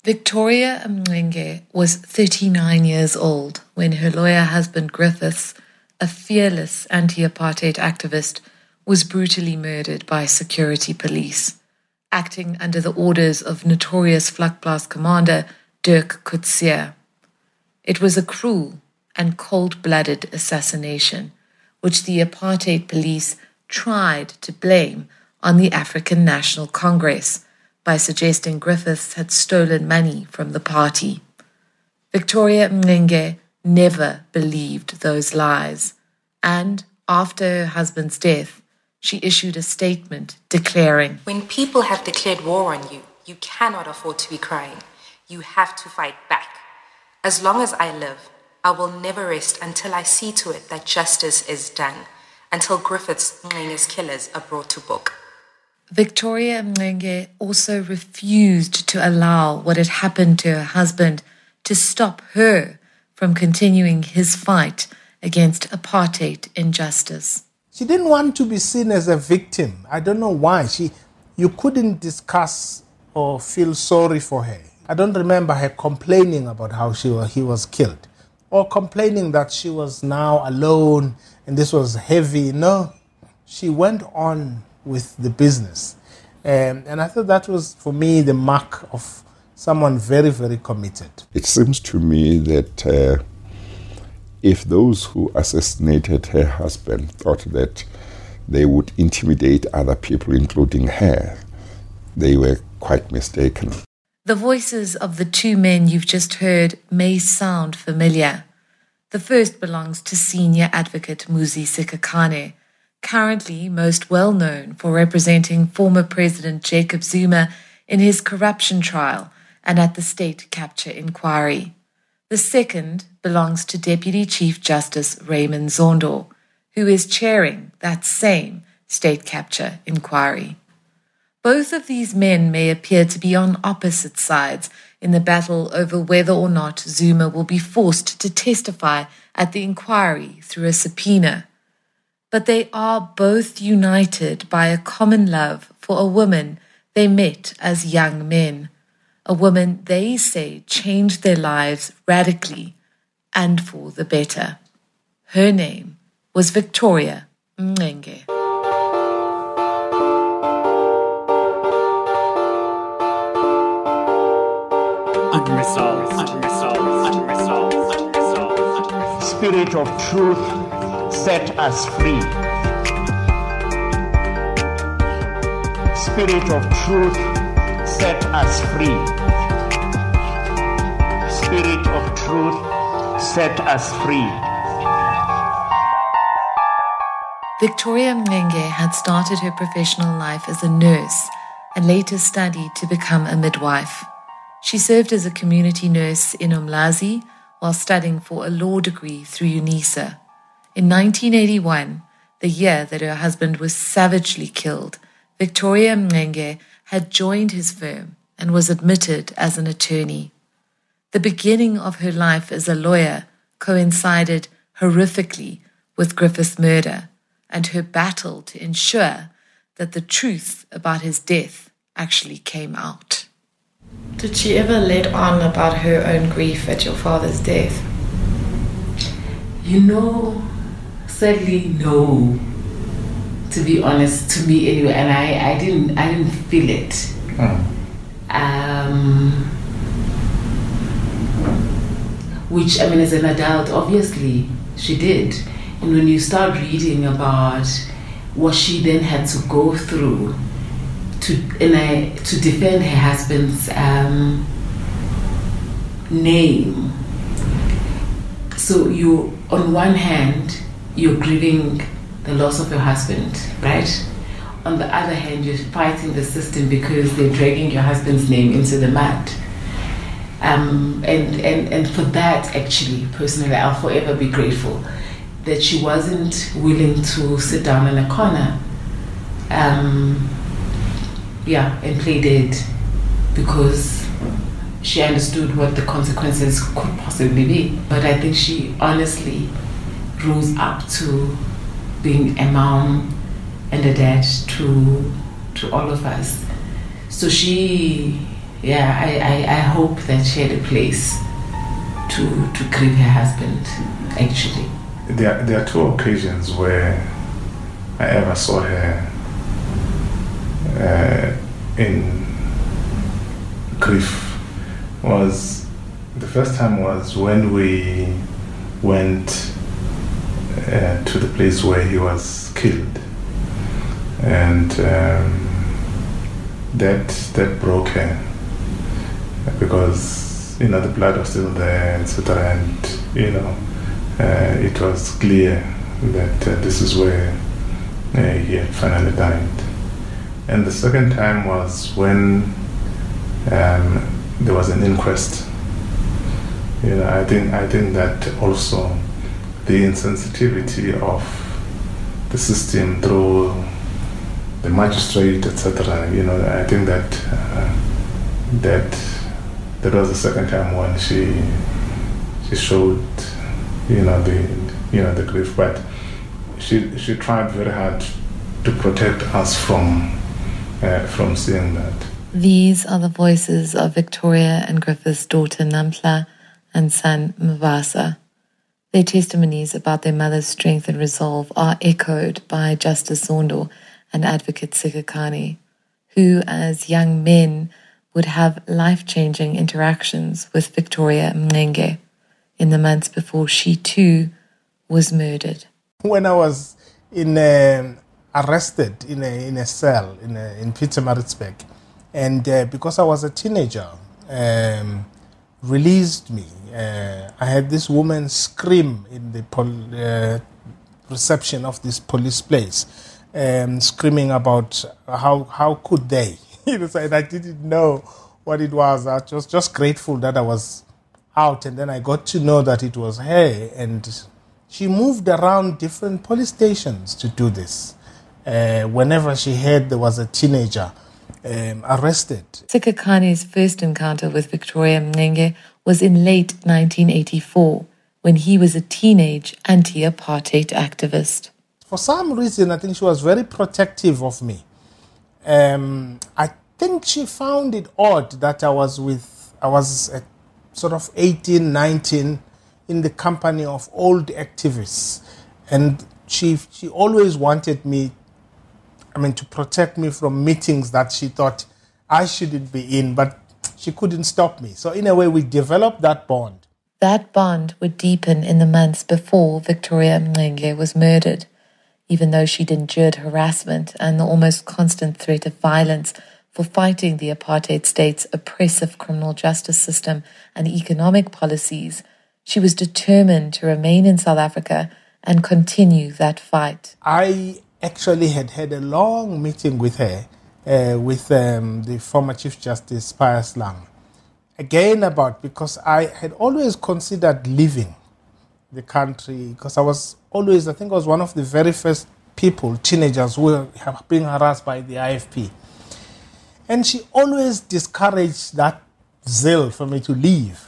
Victoria Mncenge was 39 years old when her lawyer husband Griffiths, a fearless anti-apartheid activist, was brutally murdered by security police, acting under the orders of notorious Vlakplaas commander Dirk Coetzee. It was a cruel and cold-blooded assassination, which the apartheid police tried to blame on the African National Congress by suggesting Griffiths had stolen money from the party. Victoria Mncenge never believed those lies, and after her husband's death, she issued a statement declaring, "When people have declared war on you, you cannot afford to be crying. You have to fight back. As long as I live, I will never rest until I see to it that justice is done, until Griffiths Mnenge's killers are brought to book." Victoria Mncenge also refused to allow what had happened to her husband to stop her from continuing his fight against apartheid injustice. She didn't want to be seen as a victim. I don't know why. You couldn't discuss or feel sorry for her. I don't remember her complaining about how he was killed or complaining that she was now alone and this was heavy. No, she went on with the business. And I thought that was, for me, the mark of someone very, very committed. It seems to me that if those who assassinated her husband thought that they would intimidate other people, including her, they were quite mistaken. The voices of the two men you've just heard may sound familiar. The first belongs to senior advocate Muzi Sekakane, currently most well known for representing former President Jacob Zuma in his corruption trial and at the state capture inquiry. The second belongs to Deputy Chief Justice Raymond Zondo, who is chairing that same state capture inquiry. Both of these men may appear to be on opposite sides in the battle over whether or not Zuma will be forced to testify at the inquiry through a subpoena. But they are both united by a common love for a woman they met as young men, a woman they say changed their lives radically and for the better. Her name was Victoria Mncenge. Spirit of truth, set us free. Spirit of truth, set us free. Spirit of truth, set us free. Victoria Mncenge had started her professional life as a nurse and later studied to become a midwife. She served as a community nurse in Umlazi while studying for a law degree through UNISA. In 1981, the year that her husband was savagely killed, Victoria Mncenge had joined his firm and was admitted as an attorney. The beginning of her life as a lawyer coincided horrifically with Griffith's murder and her battle to ensure that the truth about his death actually came out. Did she ever let on about her own grief at your father's death? Sadly, no. To be honest, to me anyway, and I didn't feel it. Which, as an adult, obviously she did. And when you start reading about what she then had to go through to defend her husband's name. So you, on one hand, you're grieving the loss of your husband, right? On the other hand, you're fighting the system because they're dragging your husband's name into the mud. And for that, actually, personally, I'll forever be grateful that she wasn't willing to sit down in a corner and play dead, because she understood what the consequences could possibly be. But I think she honestly rose up to being a mom and a dad to all of us. So she yeah, I hope that she had a place to grieve her husband, actually. There are two occasions where I ever saw her in grief. The first time was when we went to the place where he was killed, and that broke her, because the blood was still there, etc. And it was clear that this is where he had finally died. And the second time was when there was an inquest. I think that also the insensitivity of the system through the magistrate, etc. I think that that was the second time when she showed the grief, but she tried very hard to protect us from seeing that. These are the voices of Victoria and Griffith's daughter Nampla and son Mvasa. Their testimonies about their mother's strength and resolve are echoed by Justice Zondo and Advocate Sikhakhane, who as young men would have life-changing interactions with Victoria Mncenge in the months before she too was murdered. When I was arrested in a cell in Pietermaritzburg, and because I was a teenager, released me. I had this woman scream in the reception of this police place, screaming about how could they? And I didn't know what it was. I was just grateful that I was out, and then I got to know that it was her, and she moved around different police stations to do this. Whenever she heard there was a teenager arrested. Sikhakhane's first encounter with Victoria Mncenge was in late 1984, when he was a teenage anti-apartheid activist. For some reason, I think she was very protective of me. I think she found it odd that I was at sort of 18, 19, in the company of old activists. And she always wanted me, to protect me from meetings that she thought I shouldn't be in, but she couldn't stop me. So in a way, we developed that bond. That bond would deepen in the months before Victoria Mncenge was murdered. Even though she'd endured harassment and the almost constant threat of violence for fighting the apartheid state's oppressive criminal justice system and economic policies, she was determined to remain in South Africa and continue that fight. I actually had a long meeting with her, with the former Chief Justice Pius Lang. Again, because I had always considered leaving the country, because I think I was one of the very first teenagers who were being harassed by the IFP. And she always discouraged that zeal for me to leave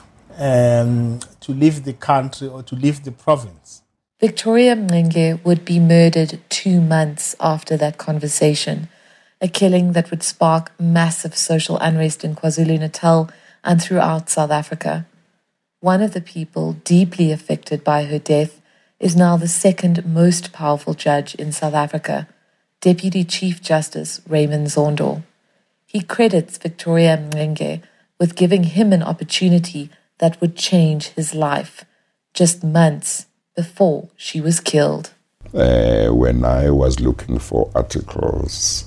the country or to leave the province. Victoria Mncenge would be murdered 2 months after that conversation, a killing that would spark massive social unrest in KwaZulu-Natal and throughout South Africa. One of the people deeply affected by her death is now the second most powerful judge in South Africa, Deputy Chief Justice Raymond Zondo. He credits Victoria Mncenge with giving him an opportunity that would change his life, just months before she was killed. When I was looking for articles,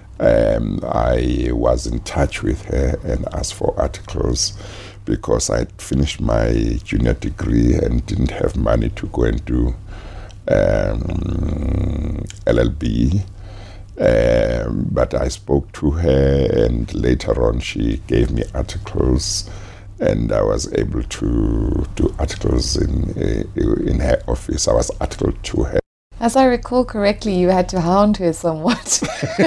I was in touch with her and asked for articles because I'd finished my junior degree and didn't have money to go and do LLB. But I spoke to her, and later on she gave me articles, and I was able to do articles in her office. I was articled to her. As I recall correctly, you had to hound her somewhat.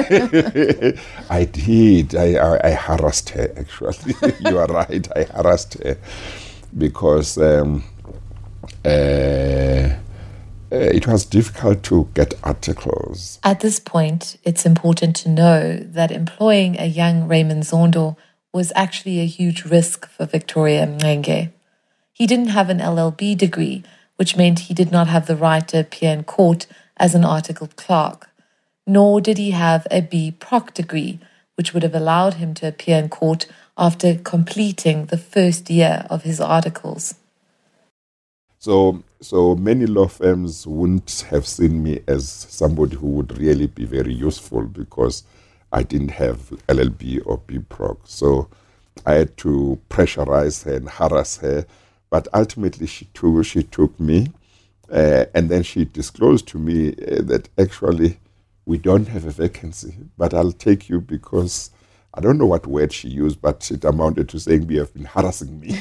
I did. I harassed her, actually. You are right. I harassed her because it was difficult to get articles. At this point, it's important to know that employing a young Raymond Zondo was actually a huge risk for Victoria Mncenge. He didn't have an LLB degree, which meant he did not have the right to appear in court as an articled clerk, nor did he have a B. Proc degree, which would have allowed him to appear in court after completing the first year of his articles. So many law firms wouldn't have seen me as somebody who would really be very useful because I didn't have LLB or B. Proc. So I had to pressurize her and harass her. But ultimately, she took me, and then she disclosed to me that actually we don't have a vacancy, but I'll take you because I don't know what word she used, but it amounted to saying you have been harassing me.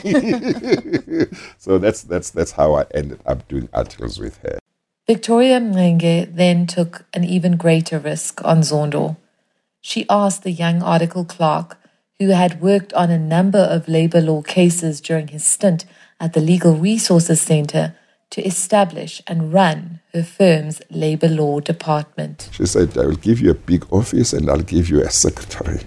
So that's how I ended up doing articles with her. Victoria Mncenge then took an even greater risk on Zondo. She asked the young article clerk, who had worked on a number of labour law cases during his stint at the Legal Resources Centre, to establish and run her firm's labour law department. She said, I will give you a big office and I'll give you a secretary.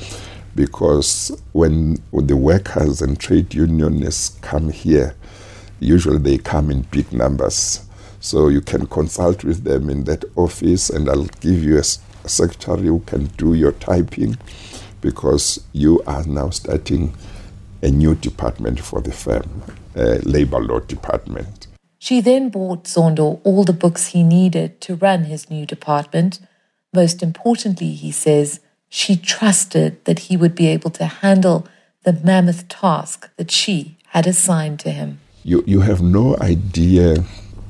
Because when the workers and trade unionists come here, usually they come in big numbers. So you can consult with them in that office and I'll give you a secretary who can do your typing, because you are now starting a new department for the firm, a labour law department. She then bought Zondo all the books he needed to run his new department. Most importantly, he says, she trusted that he would be able to handle the mammoth task that she had assigned to him. You have no idea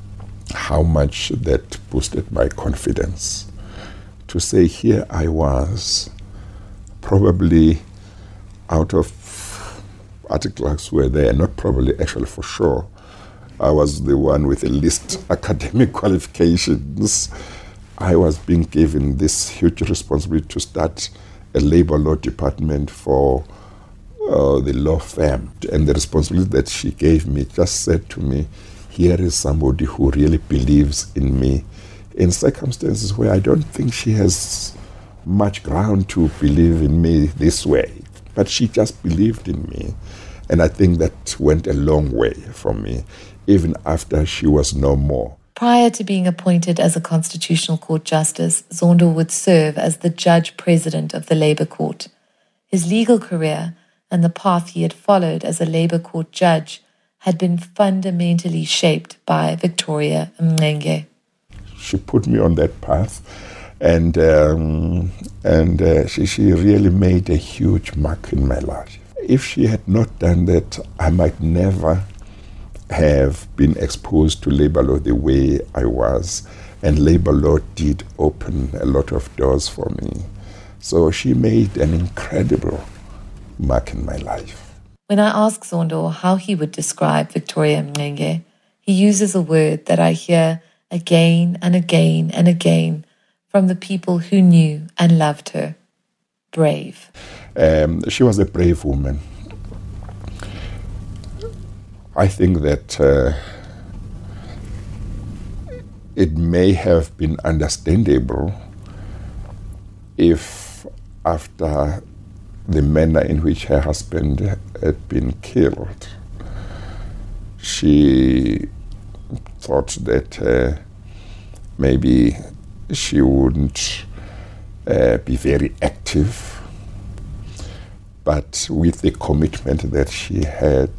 how much that boosted my confidence. To say here I was, probably out of articles were there, not probably, actually for sure, I was the one with the least academic qualifications. I was being given this huge responsibility to start a labor law department for the law firm. And the responsibility that she gave me just said to me, here is somebody who really believes in me in circumstances where I don't think she has much ground to believe in me this way. But she just believed in me. And I think that went a long way for me, even after she was no more. Prior to being appointed as a Constitutional Court Justice, Zondo would serve as the Judge President of the Labour Court. His legal career and the path he had followed as a Labour Court judge had been fundamentally shaped by Victoria Mncenge. She put me on that path, and she really made a huge mark in my life. If she had not done that, I might never have been exposed to labor law the way I was, and labor law did open a lot of doors for me. So she made an incredible mark in my life. When I ask Zondo how he would describe Victoria Mncenge, he uses a word that I hear again and again and again from the people who knew and loved her: brave. She was a brave woman. I think that it may have been understandable if, after the manner in which her husband had been killed, she thought that maybe she wouldn't be very active. But with the commitment that she had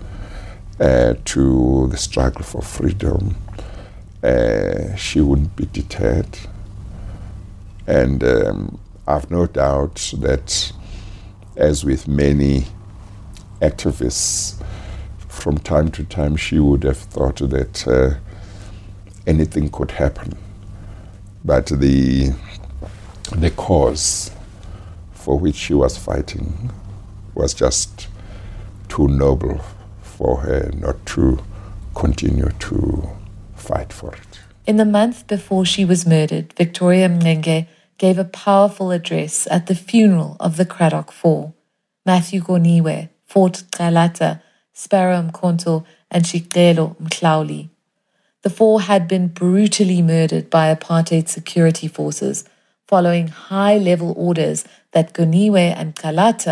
to the struggle for freedom, she wouldn't be deterred. And I've no doubt that, as with many activists, from time to time she would have thought that anything could happen. But the cause for which she was fighting was just too noble for her not to continue to fight for it. In the month before she was murdered, Victoria Mncenge gave a powerful address at the funeral of the Cradock Four: Matthew Goniwe, Fort Galata, Sparrow Mkhonto, and Shicelo Mhlauli. The four had been brutally murdered by apartheid security forces following high-level orders that Goniwe and Galata,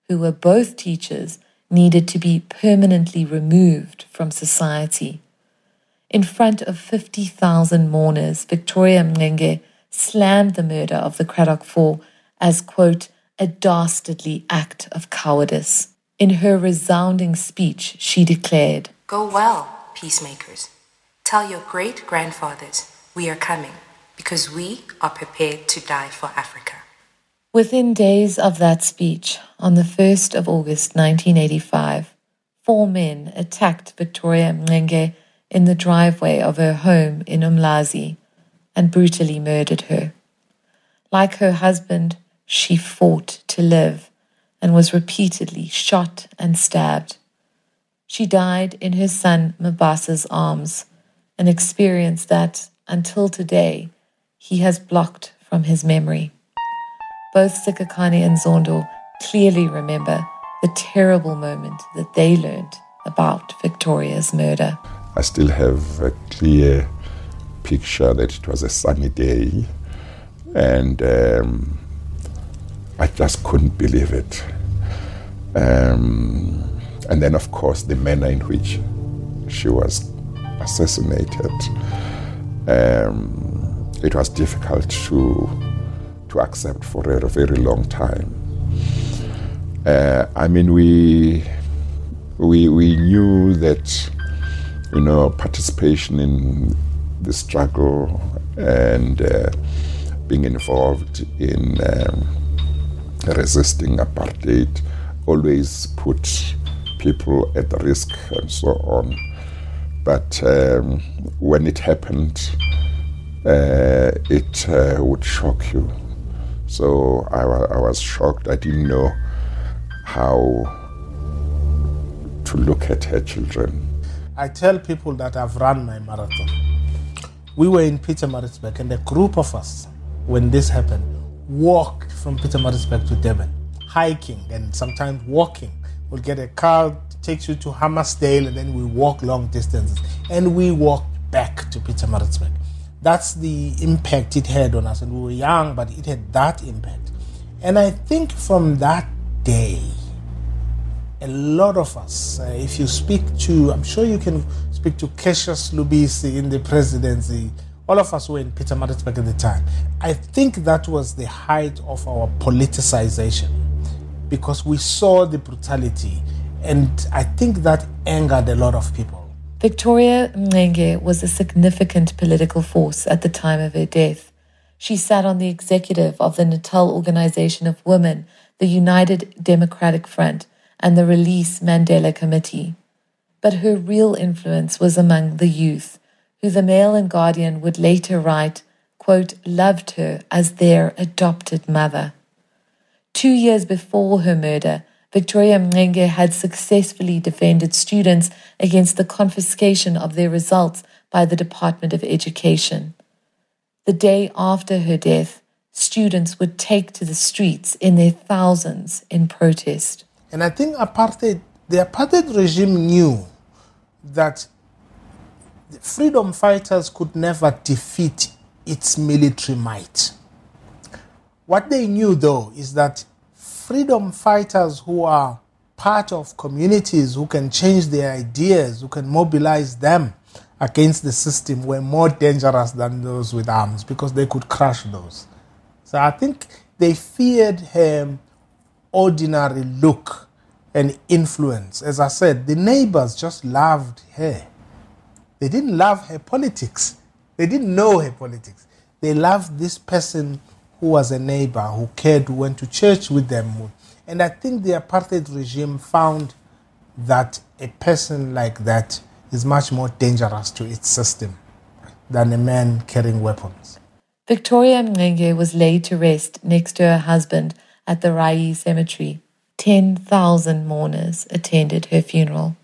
who were both teachers, needed to be permanently removed from society. In front of 50,000 mourners, Victoria Mxenge slammed the murder of the Cradock Four as, quote, a dastardly act of cowardice. In her resounding speech, she declared, "Go well, peacemakers. Tell your great-grandfathers we are coming, because we are prepared to die for Africa." Within days of that speech, on the 1st of August 1985, 4 men attacked Victoria Mxenge in the driveway of her home in Umlazi and brutally murdered her. Like her husband, she fought to live and was repeatedly shot and stabbed. She died in her son Mabasa's arms, an experience that, until today, he has blocked from his memory. Both Sikhakhane and Zondo clearly remember the terrible moment that they learned about Victoria's murder. I still have a clear picture that it was a sunny day, and I just couldn't believe it. And then, of course, the manner in which she was assassinated, it was difficult to accept for a very long time. I mean, we knew that, participation in the struggle and being involved in resisting apartheid always put people at risk and so on. But when it happened, it would shock you. So I was shocked. I didn't know how to look at her children. I tell people that I've run my marathon. We were in Pietermaritzburg, and a group of us, when this happened, walked from Pietermaritzburg to Durban, hiking and sometimes walking. We'll get a car, takes you to Hammarsdale, and then we walk long distances. And we walked back to Pietermaritzburg. That's the impact it had on us. And we were young, but it had that impact. And I think from that day, a lot of us, if you speak to, I'm sure you can speak to Cassius Lubisi in the presidency, all of us were in Pietermaritzburg at the time. I think that was the height of our politicization, because we saw the brutality, and I think that angered a lot of people. Victoria Mxenge was a significant political force at the time of her death. She sat on the executive of the Natal Organization of Women, the United Democratic Front, and the Release Mandela Committee. But her real influence was among the youth, who the Mail and Guardian would later write, quote, loved her as their adopted mother. 2 years before her murder, Victoria Mxenge had successfully defended students against the confiscation of their results by the Department of Education. The day after her death, students would take to the streets in their thousands in protest. And I think the apartheid regime knew that the freedom fighters could never defeat its military might. What they knew, though, is that freedom fighters who are part of communities, who can change their ideas, who can mobilize them against the system, were more dangerous than those with arms, because they could crush those. So I think they feared her ordinary look and influence. As I said, the neighbors just loved her. They didn't love her politics. They didn't know her politics. They loved this person who was a neighbor, who cared, who went to church with them. And I think the apartheid regime found that a person like that is much more dangerous to its system than a man carrying weapons. Victoria Mxenge was laid to rest next to her husband at the Rai Cemetery. 10,000 mourners attended her funeral.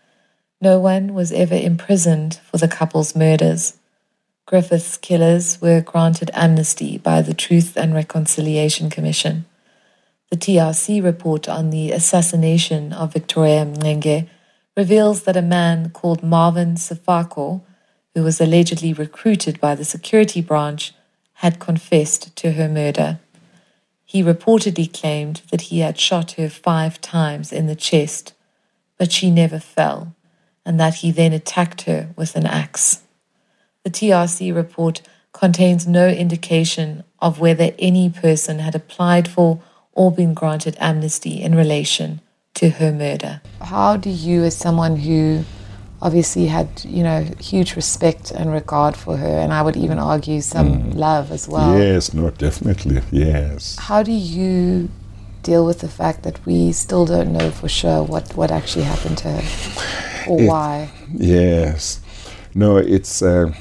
No one was ever imprisoned for the couple's murders. Griffith's killers were granted amnesty by the Truth and Reconciliation Commission. The TRC report on the assassination of Victoria Mxenge reveals that a man called Marvin Sefako, who was allegedly recruited by the security branch, had confessed to her murder. He reportedly claimed that he had shot her 5 times in the chest, but she never fell, and that he then attacked her with an axe. The TRC report contains no indication of whether any person had applied for or been granted amnesty in relation to her murder. How do you, as someone who obviously had, huge respect and regard for her, and I would even argue some love as well. Yes, no, definitely, yes. How do you deal with the fact that we still don't know for sure what actually happened to her, or why? Yes. No, it's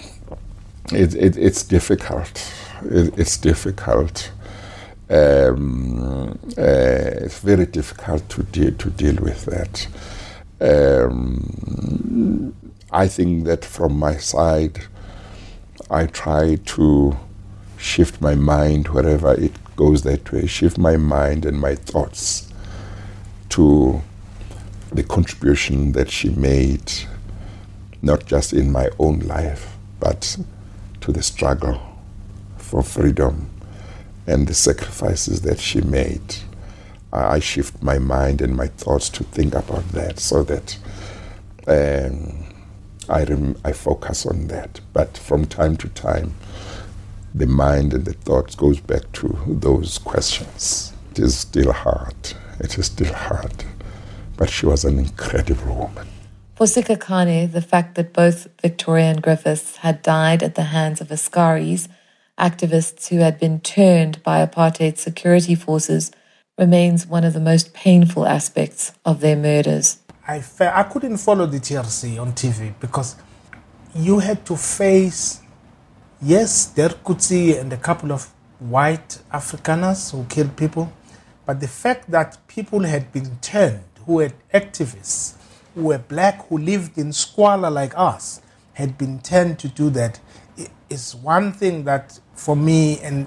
difficult. It's difficult. It's very difficult to deal with that. I think that from my side, I try to shift my mind wherever it goes that way, shift my mind and my thoughts to the contribution that she made, not just in my own life, but to the struggle for freedom and the sacrifices that she made. I shift my mind and my thoughts to think about that, so that I focus on that. But from time to time, the mind and the thoughts goes back to those questions. It is still hard. It is still hard. But she was an incredible woman. For Sikhakhane, the fact that both Victoria and Griffiths had died at the hands of Askaris, activists who had been turned by apartheid security forces, remains one of the most painful aspects of their murders. I couldn't follow the TRC on TV because you had to face, yes, Der Kutsi and a couple of white Afrikaners who killed people, but the fact that people had been turned, who were activists, who were black, who lived in squalor like us, had been turned to do that, is one thing that for me and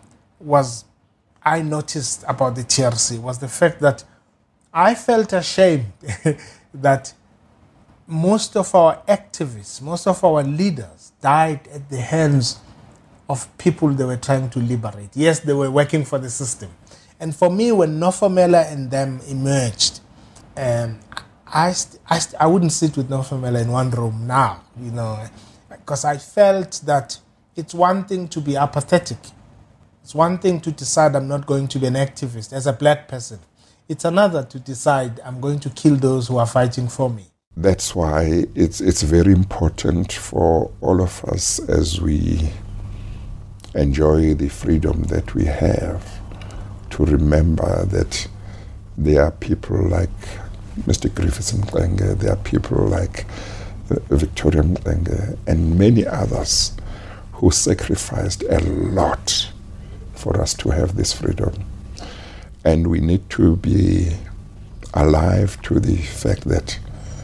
I noticed about the TRC was the fact that I felt ashamed that most of our activists, most of our leaders died at the hands of people they were trying to liberate. Yes, they were working for the system. And for me, when Nofumela and them emerged, I wouldn't sit with Nofumela in one room now, because I felt that it's one thing to be apathetic. It's one thing to decide I'm not going to be an activist as a black person. It's another to decide I'm going to kill those who are fighting for me. That's why it's very important for all of us, as we enjoy the freedom that we have, to remember that there are people like Mr. Griffiths Mxenge, there are people like Victoria Mxenge, and many others who sacrificed a lot for us to have this freedom. And we need to be alive to the fact that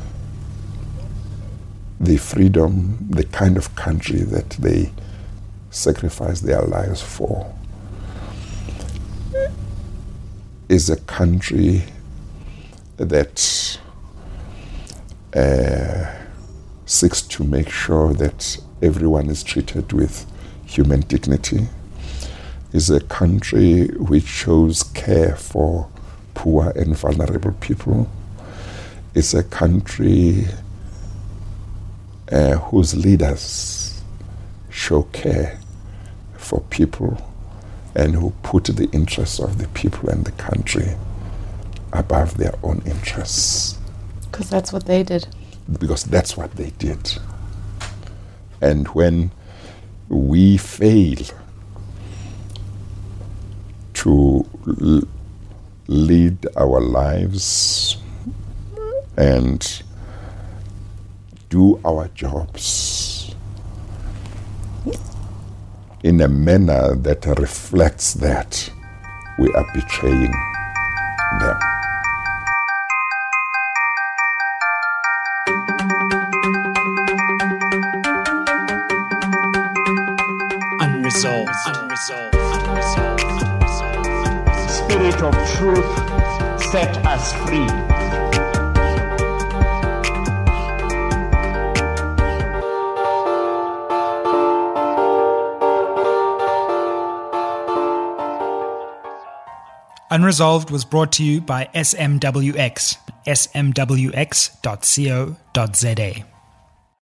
the freedom, the kind of country that they sacrificed their lives for, is a country that seeks to make sure that everyone is treated with human dignity, is a country which shows care for poor and vulnerable people. It's a country whose leaders show care for people and who put the interests of the people and the country above their own interests. Because that's what they did. Because that's what they did. And when we fail to lead our lives and do our jobs in a manner that reflects that, we are betraying them. Unresolved. Spirit of truth, set us free. Unresolved was brought to you by SMWX, smwx.co.za.